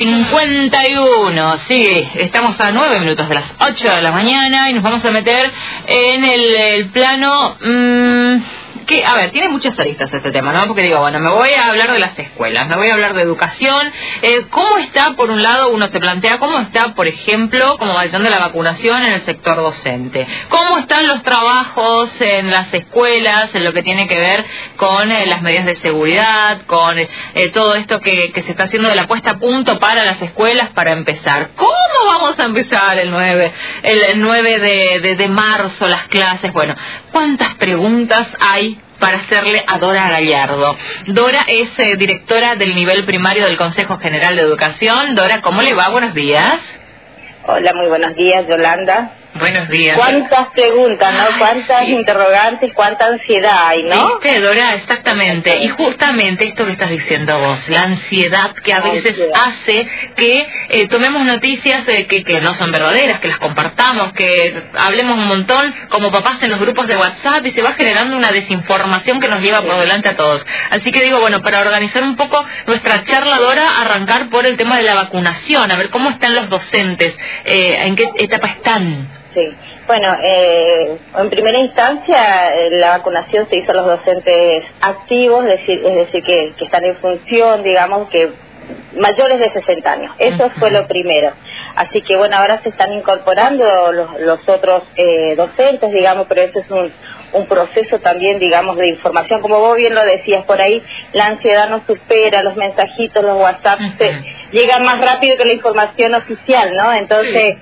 51, sí, estamos a 9 minutos de las 8 de la mañana y nos vamos a meter en el plano... que, a ver, tiene muchas aristas este tema, ¿no? Porque digo, bueno, me voy a hablar de las escuelas, me voy a hablar de educación. ¿Cómo está, por un lado, uno se plantea, cómo está, por ejemplo, como versión de la vacunación en el sector docente? ¿Cómo están los trabajos en las escuelas, en lo que tiene que ver con las medidas de seguridad, con todo esto que se está haciendo de la puesta a punto para las escuelas para empezar? ¿Cómo vamos a empezar el 9 de marzo las clases? Bueno, ¿cuántas preguntas hay para hacerle a Dora Gallardo? Dora es directora del nivel primario del Consejo General de Educación. Dora, ¿cómo le va? Buenos días. Hola, muy buenos días, Yolanda. Buenos días. ¿Cuántas preguntas, no? ¿Cuántas interrogantes, cuánta ansiedad hay, no? ¿Viste, Dora? Exactamente. Y justamente esto que estás diciendo vos, la ansiedad que a veces hace que tomemos noticias que no son verdaderas, que las compartamos, que hablemos un montón como papás en los grupos de WhatsApp y se va generando una desinformación que nos lleva por delante a todos. Así que digo, bueno, para organizar un poco nuestra charla, Dora, arrancar por el tema de la vacunación, a ver cómo están los docentes, en qué etapa están. Sí, bueno, en primera instancia la vacunación se hizo a los docentes activos, es decir que están en función, digamos, que mayores de 60 años. Eso fue lo primero. Así que bueno, ahora se están incorporando los otros docentes, digamos, pero eso es un proceso también, digamos, de información. Como vos bien lo decías por ahí, la ansiedad nos supera, los mensajitos, los WhatsApp llegan más rápido que la información oficial, ¿no? Entonces...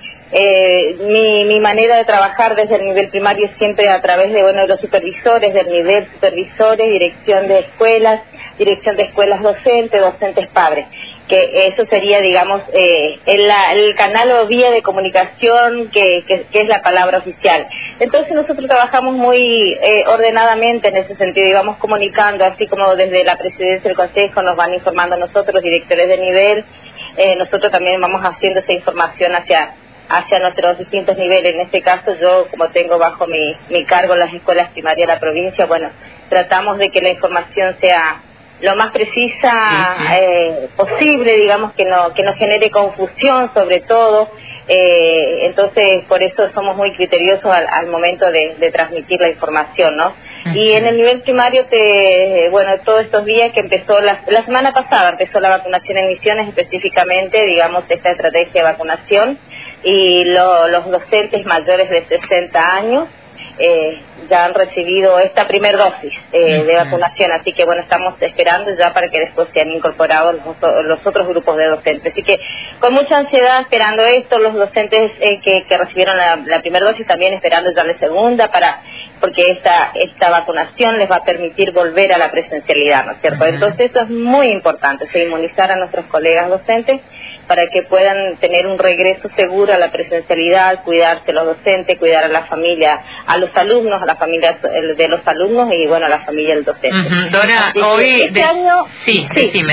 mi manera de trabajar desde el nivel primario es siempre a través de los supervisores del nivel, supervisores, dirección de escuelas docentes, docentes padres, que eso sería, digamos, el canal o vía de comunicación que es la palabra oficial. Entonces nosotros trabajamos muy ordenadamente en ese sentido y vamos comunicando, así como desde la presidencia del consejo nos van informando a nosotros, los directores de nivel, nosotros también vamos haciendo esa información hacia nuestros distintos niveles. En este caso yo, como tengo bajo mi cargo las escuelas primarias de la provincia, bueno, tratamos de que la información sea lo más precisa posible, digamos, que no genere confusión sobre todo. Entonces por eso somos muy criteriosos al momento de transmitir la información, ¿no? Y en el nivel primario, todos estos días que empezó, la semana pasada empezó la vacunación en Misiones, específicamente, digamos, esta estrategia de vacunación, y los docentes mayores de 60 años ya han recibido esta primer dosis de vacunación, así que bueno, estamos esperando ya para que después sean incorporados los otros grupos de docentes. Así que con mucha ansiedad esperando esto, los docentes que recibieron la primera dosis también esperando ya la segunda, porque esta vacunación les va a permitir volver a la presencialidad, ¿no es cierto? Entonces eso es muy importante, inmunizar a nuestros colegas docentes para que puedan tener un regreso seguro a la presencialidad, cuidarse los docentes, cuidar a la familia, a los alumnos, a la familia de los alumnos y bueno, a la familia del docente. Dora, hoy... Este año... Sí, decime.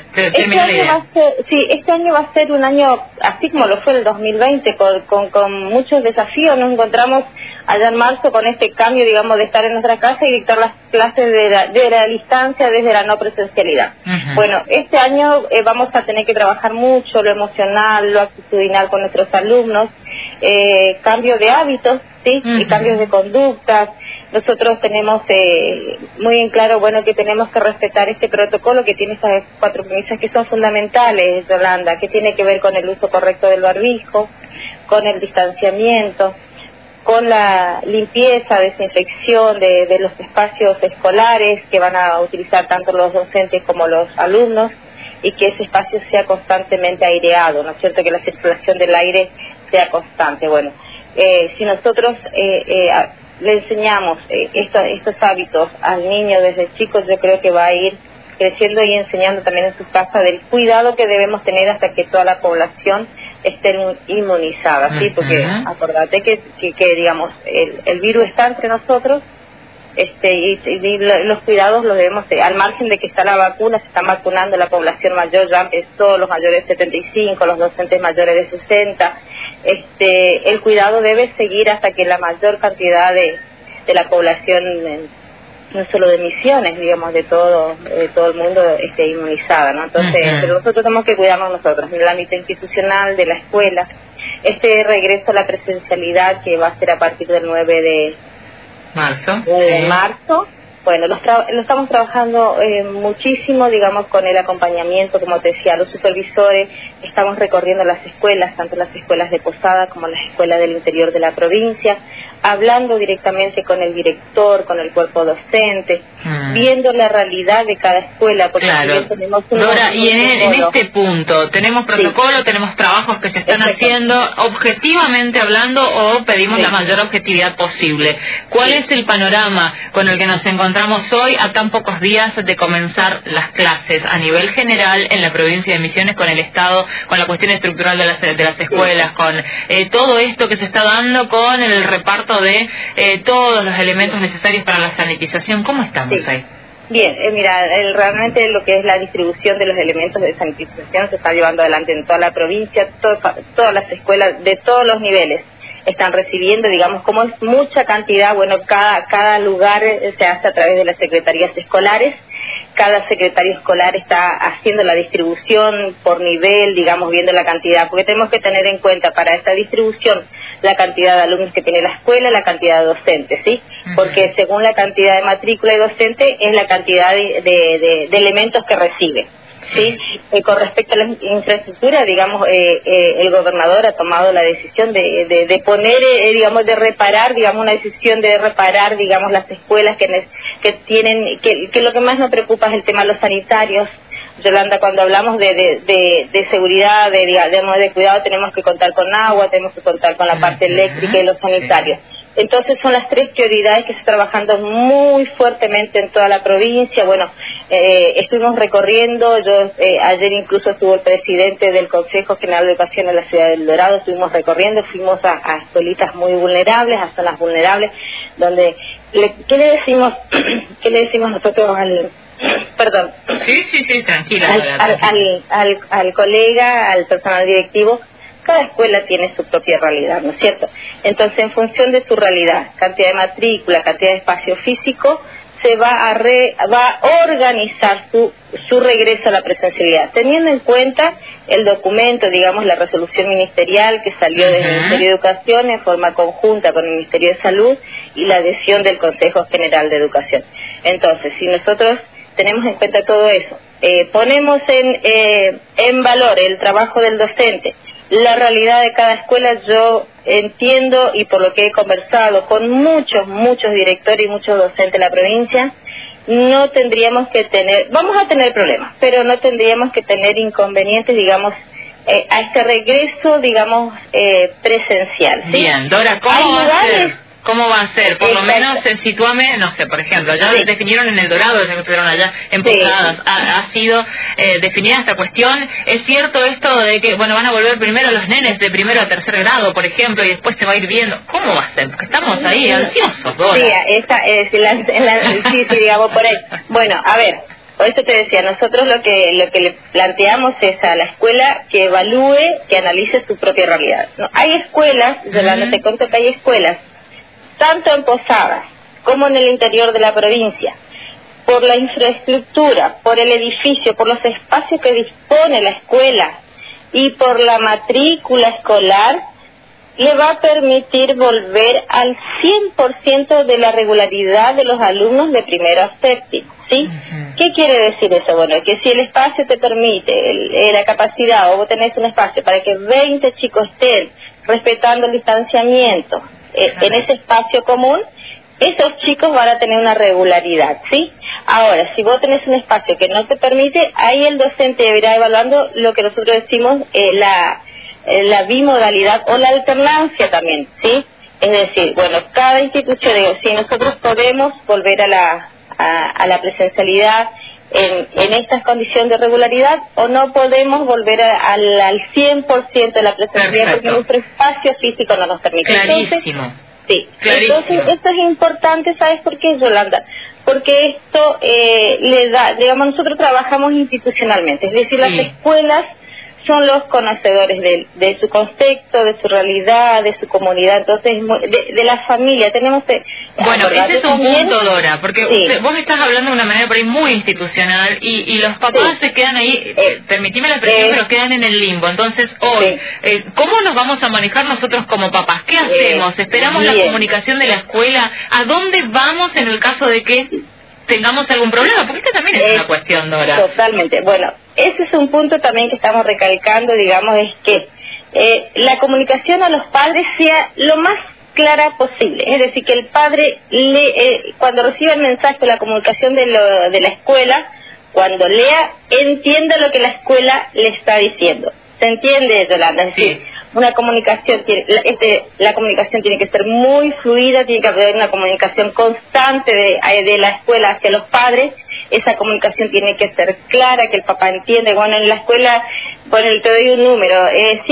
Este año va a ser un año, así como lo fue el 2020, con muchos desafíos. Nos encontramos allá en marzo con este cambio, digamos, de estar en nuestra casa y dictar las clases de la distancia desde la no presencialidad. Bueno, este año vamos a tener que trabajar mucho lo emocional, lo actitudinal con nuestros alumnos, cambio de hábitos, ¿sí? Y cambios de conductas. Nosotros tenemos muy en claro, que tenemos que respetar este protocolo que tiene esas 4 premisas que son fundamentales, Yolanda, que tiene que ver con el uso correcto del barbijo, con el distanciamiento, con la limpieza, desinfección de los espacios escolares que van a utilizar tanto los docentes como los alumnos, y que ese espacio sea constantemente aireado, ¿no es cierto? Que la circulación del aire sea constante. Bueno, si nosotros le enseñamos estos hábitos al niño desde chicos, yo creo que va a ir creciendo y enseñando también en su casa del cuidado que debemos tener hasta que toda la población esté inmunizada, ¿sí? Porque acordate que digamos, el virus está entre nosotros, y los cuidados los debemos, al margen de que está la vacuna, se están vacunando la población mayor, ya empezó, los mayores de 75, los docentes mayores de 60, el cuidado debe seguir hasta que la mayor cantidad de la población no solo de Misiones, digamos, de todo el mundo inmunizada, ¿no? Entonces, pero nosotros tenemos que cuidarnos nosotros, en el ámbito institucional, de la escuela. Este regreso a la presencialidad que va a ser a partir del 9 de marzo. Bueno, lo estamos trabajando muchísimo, digamos, con el acompañamiento, como te decía, los supervisores. Estamos recorriendo las escuelas, tanto las escuelas de Posada como las escuelas del interior de la provincia, hablando directamente con el director, con el cuerpo docente, viendo la realidad de cada escuela, porque claro. Tenemos Dora, y en este punto, ¿tenemos protocolo, tenemos trabajos que se están haciendo objetivamente hablando o pedimos la mayor objetividad posible? ¿Cuál es el panorama con el que nos encontramos hoy a tan pocos días de comenzar las clases a nivel general en la provincia de Misiones, con el Estado, con la cuestión estructural de las escuelas, con todo esto que se está dando, con el reparto de todos los elementos necesarios para la sanitización? ¿Cómo estamos ahí? Bien, mira, realmente lo que es la distribución de los elementos de sanitización se está llevando adelante en toda la provincia. Todas las escuelas de todos los niveles están recibiendo, digamos, como es mucha cantidad, bueno, cada lugar se hace a través de las secretarías escolares. Cada secretario escolar está haciendo la distribución por nivel, digamos, viendo la cantidad, porque tenemos que tener en cuenta para esta distribución la cantidad de alumnos que tiene la escuela, la cantidad de docentes, ¿sí? Porque según la cantidad de matrícula y docente es la cantidad de elementos que recibe, ¿sí? Con respecto a la infraestructura, digamos, el gobernador ha tomado la decisión de poner, digamos, de reparar, digamos, una decisión de reparar, digamos, las escuelas que tienen, que lo que más nos preocupa es el tema de los sanitarios. Yolanda, cuando hablamos de seguridad, de cuidado, tenemos que contar con agua, tenemos que contar con la parte eléctrica y los sanitarios. Entonces son las tres prioridades que se están trabajando muy fuertemente en toda la provincia. Bueno, estuvimos recorriendo, ayer incluso estuvo el presidente del Consejo General de Educación en la ciudad del Dorado, estuvimos recorriendo, fuimos a escuelitas muy vulnerables, a zonas vulnerables, donde, ¿qué le decimos nosotros perdón? Sí, tranquila. Al colega, al personal directivo? Cada escuela tiene su propia realidad, ¿no es cierto? Entonces, en función de su realidad, cantidad de matrícula, cantidad de espacio físico, se va a organizar su regreso a la presencialidad, teniendo en cuenta el documento, digamos, la resolución ministerial que salió del Ministerio de Educación en forma conjunta con el Ministerio de Salud y la adhesión del Consejo General de Educación. Entonces, si nosotros tenemos en cuenta todo eso, ponemos en valor el trabajo del docente, la realidad de cada escuela, yo entiendo, y por lo que he conversado con muchos directores y muchos docentes de la provincia, no tendríamos que tener, vamos a tener problemas, pero no tendríamos que tener inconvenientes, digamos, a este regreso, digamos, presencial, ¿sí? Bien, Dora, ¿cómo va a ser? Por lo menos Situame, no sé, por ejemplo, ya definieron en El Dorado, ya que estuvieron allá en Posadas, ha sido definida esta cuestión. ¿Es cierto esto de que, bueno, van a volver primero los nenes de primero a tercer grado, por ejemplo, y después se va a ir viendo? ¿Cómo va a ser? Porque estamos ahí ansiosos, Dora. Sí, digamos, por ahí. Bueno, a ver, por eso te decía, nosotros lo que le planteamos es a la escuela que evalúe, que analice su propia realidad. ¿No? Hay escuelas, Yolanda, te cuento que hay escuelas, tanto en Posadas como en el interior de la provincia, por la infraestructura, por el edificio, por los espacios que dispone la escuela y por la matrícula escolar, le va a permitir volver al 100% de la regularidad de los alumnos de primero a séptimo, ¿sí? ¿Qué quiere decir eso? Bueno, que si el espacio te permite, la capacidad, o vos tenés un espacio para que 20 chicos estén respetando el distanciamiento, en ese espacio común, esos chicos van a tener una regularidad, ¿sí? Ahora, si vos tenés un espacio que no te permite, ahí el docente deberá evaluando lo que nosotros decimos la bimodalidad o la alternancia también, ¿sí? Es decir, bueno, cada institución, si nosotros podemos volver a la presencialidad en estas condiciones de regularidad, o no podemos volver al 100% de la presencialidad porque nuestro espacio físico no nos permite. Clarísimo. Entonces, sí. Entonces, esto es importante, ¿sabes por qué, Yolanda? Porque esto le da, digamos, nosotros trabajamos institucionalmente, es decir, las escuelas son los conocedores de su contexto, de su realidad, de su comunidad, entonces de la familia. Tenemos bueno, ese es un punto, Dora, porque vos estás hablando de una manera por ahí muy institucional y los papás se quedan ahí, permitime la expresión, pero quedan en el limbo. Entonces, hoy, ¿cómo nos vamos a manejar nosotros como papás? ¿Qué hacemos? ¿Esperamos la comunicación de la escuela? ¿A dónde vamos en el caso de que tengamos algún problema? Porque esta también es una cuestión, Dora. Totalmente. Bueno, ese es un punto también que estamos recalcando, digamos, es que la comunicación a los padres sea lo más clara posible. Es decir, que el padre, cuando reciba el mensaje, la comunicación de la escuela, cuando lea, entienda lo que la escuela le está diciendo. ¿Se entiende, Yolanda? Es decir, una comunicación la comunicación tiene que ser muy fluida, tiene que haber una comunicación constante de la escuela hacia los padres. Esa comunicación tiene que ser clara, que el papá entiende. Bueno, en la escuela, bueno, te doy un número,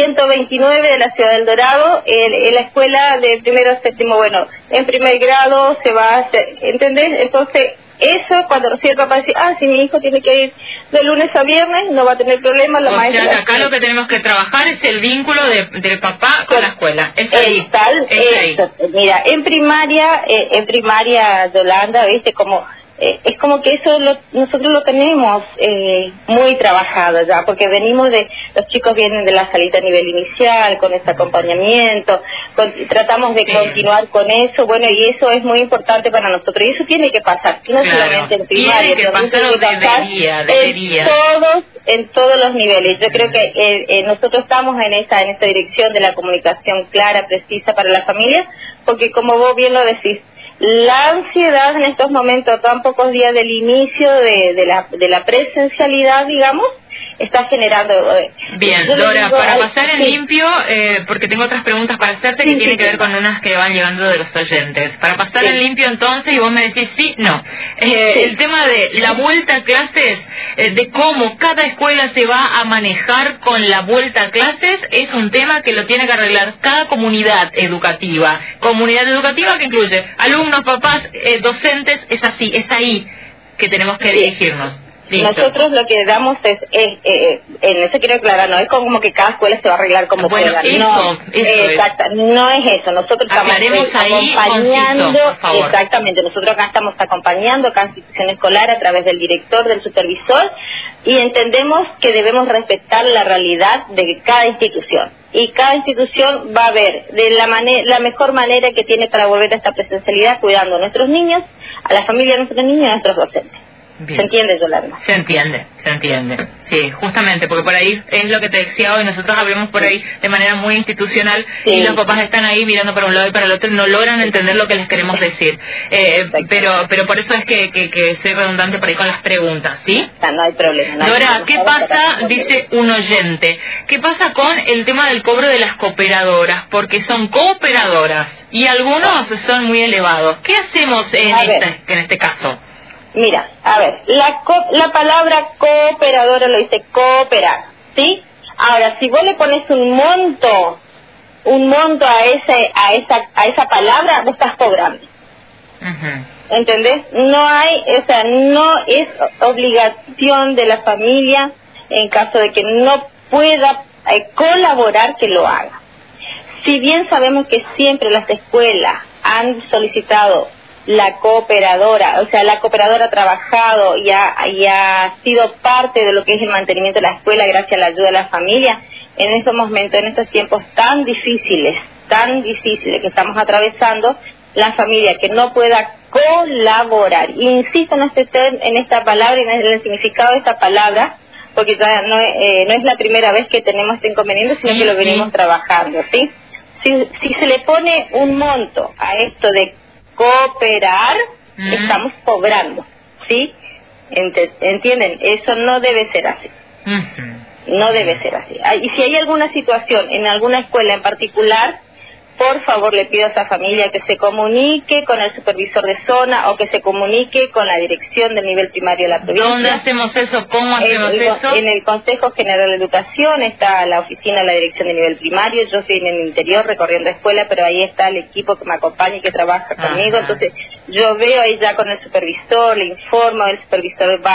129 de la Ciudad del Dorado, en la escuela de primero a séptimo, bueno, en primer grado se va a hacer, ¿entendés? Entonces, eso cuando recibe el papá dice, si mi hijo tiene que ir de lunes a viernes, no va a tener problema. O sea, que acá lo que tenemos que trabajar es el vínculo del papá con la escuela. Es ahí. Mira, en primaria, Yolanda, viste, como es como que eso nosotros lo tenemos muy trabajado ya, porque los chicos vienen de la salita a nivel inicial, con ese acompañamiento, tratamos de continuar con eso, bueno, y eso es muy importante para nosotros, y eso tiene que pasar, no solamente en primaria, tiene que debería. En todos los niveles. Yo creo que nosotros estamos en esta dirección de la comunicación clara, precisa para la familia, porque como vos bien lo decís, la ansiedad en estos momentos, tan pocos días del inicio de la presencialidad, digamos, está generando... Bien, Dora, para pasar en limpio, porque tengo otras preguntas para hacerte que tienen que ver con unas que van llegando de los oyentes. Para pasar en limpio entonces, y vos me decís sí, no. El tema de la vuelta a clases, de cómo cada escuela se va a manejar con la vuelta a clases, es un tema que lo tiene que arreglar cada comunidad educativa. Comunidad educativa que incluye alumnos, papás, docentes, es así, es ahí que tenemos que dirigirnos. Listo. Nosotros lo que damos en eso quiero aclarar, no es como que cada escuela se va a arreglar como pueda. Eso no es eso. Nosotros estamos acompañando, exactamente, nosotros acá estamos acompañando cada institución escolar a través del director, del supervisor, y entendemos que debemos respetar la realidad de cada institución. Y cada institución va a ver de la mejor manera que tiene para volver a esta presencialidad, cuidando a nuestros niños, a la familia de nuestros niños y a nuestros docentes. Bien. ¿Se entiende, Yolanda? Se entiende. Sí, justamente, porque por ahí es lo que te decía hoy, nosotros hablamos por ahí de manera muy institucional y los papás están ahí mirando para un lado y para el otro y no logran entender lo que les queremos decir. Pero por eso es que soy redundante por ahí con las preguntas, ¿sí? No hay problema. Dora, ¿qué pasa, dice un oyente, qué pasa con el tema del cobro de las cooperadoras? Porque son cooperadoras y algunos son muy elevados. ¿Qué hacemos en este caso? Mira, a ver, la palabra cooperadora lo dice cooperar, ¿sí? Ahora, si vos le pones un monto a esa palabra, vos estás cobrando. ¿Entendés? No es obligación de la familia, en caso de que no pueda colaborar, que lo haga. Si bien sabemos que siempre las escuelas han solicitado la cooperadora, o sea, la cooperadora ha trabajado y ha sido parte de lo que es el mantenimiento de la escuela gracias a la ayuda de la familia, en estos momentos, en estos tiempos tan difíciles que estamos atravesando, la familia que no pueda colaborar, insisto en esta palabra y en el significado de esta palabra, porque ya no es la primera vez que tenemos este inconveniente, sino que lo venimos trabajando, ¿sí? Si se le pone un monto a esto de cooperar, estamos cobrando, ¿sí? ¿Entienden? Eso no debe ser así. No debe ser así. Y si hay alguna situación en alguna escuela en particular, por favor le pido a esa familia que se comunique con el supervisor de zona o que se comunique con la dirección del nivel primario de la provincia. ¿Dónde hacemos eso? ¿Cómo hacemos eso? En el Consejo General de Educación está la oficina de la dirección de nivel primario. Yo estoy en el interior recorriendo escuela, pero ahí está el equipo que me acompaña y que trabaja conmigo. Entonces yo veo ahí ya con el supervisor, le informo, el supervisor va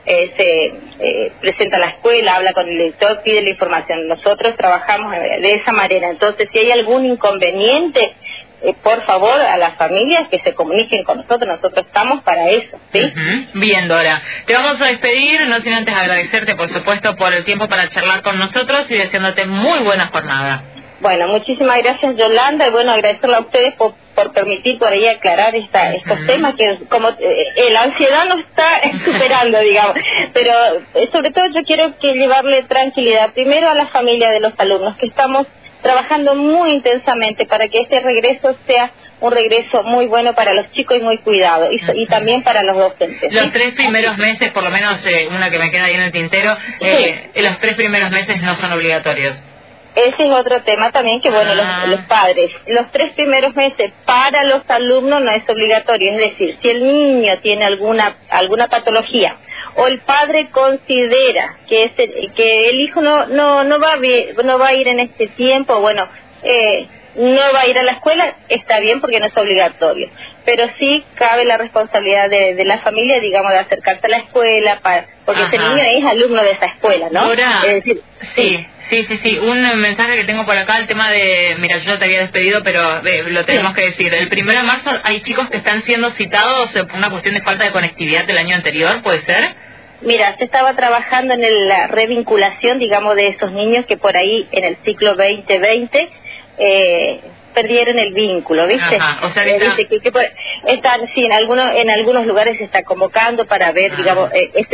se presenta a la escuela, habla con el director, pide la información. Nosotros trabajamos de esa manera. Entonces, si hay algún inconveniente, por favor, a las familias que se comuniquen con nosotros estamos para eso, ¿sí? Bien, Dora. Te vamos a despedir, no sin antes agradecerte, por supuesto, por el tiempo para charlar con nosotros y deseándote muy buena jornada. Bueno, muchísimas gracias, Yolanda, y bueno, agradecerle a ustedes por permitir por ahí aclarar estos temas que como la ansiedad nos está superando, digamos, pero sobre todo yo quiero llevarle tranquilidad primero a la familia de los alumnos, que estamos trabajando muy intensamente para que este regreso sea un regreso muy bueno para los chicos y muy cuidado, y también para los docentes. Los 3 primeros meses, por lo menos una que me queda ahí en el tintero, los 3 primeros meses no son obligatorios. Ese es otro tema también que, bueno, los padres, los 3 primeros meses para los alumnos no es obligatorio, es decir, si el niño tiene alguna patología o el padre considera que el hijo no va a ir en este tiempo, bueno, no va a ir a la escuela, está bien porque no es obligatorio, pero sí cabe la responsabilidad de la familia, digamos, de acercarse a la escuela, porque ese niño es alumno de esa escuela, ¿no? Ahora, es decir, sí. Un mensaje que tengo por acá, el tema de, mira, yo no te había despedido, pero lo tenemos que decir. El 1 de marzo hay chicos que están siendo citados por una cuestión de falta de conectividad del año anterior, ¿puede ser? Mira, se estaba trabajando en la revinculación, digamos, de esos niños que por ahí en el ciclo 2020 perdieron el vínculo, ¿viste? Ajá, o sea que están, sí, en algunos lugares se está convocando para ver, digamos,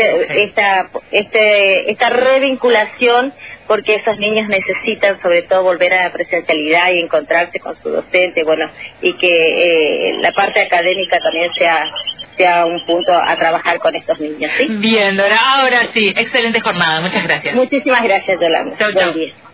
esta revinculación, porque esos niños necesitan sobre todo volver a la presencialidad y encontrarse con su docente, bueno, y que la parte académica también sea un punto a trabajar con estos niños, ¿sí? Bien, Dora, ahora sí, excelente jornada, muchas gracias. Muchísimas gracias, Yolanda. Chau, Buen chau. día.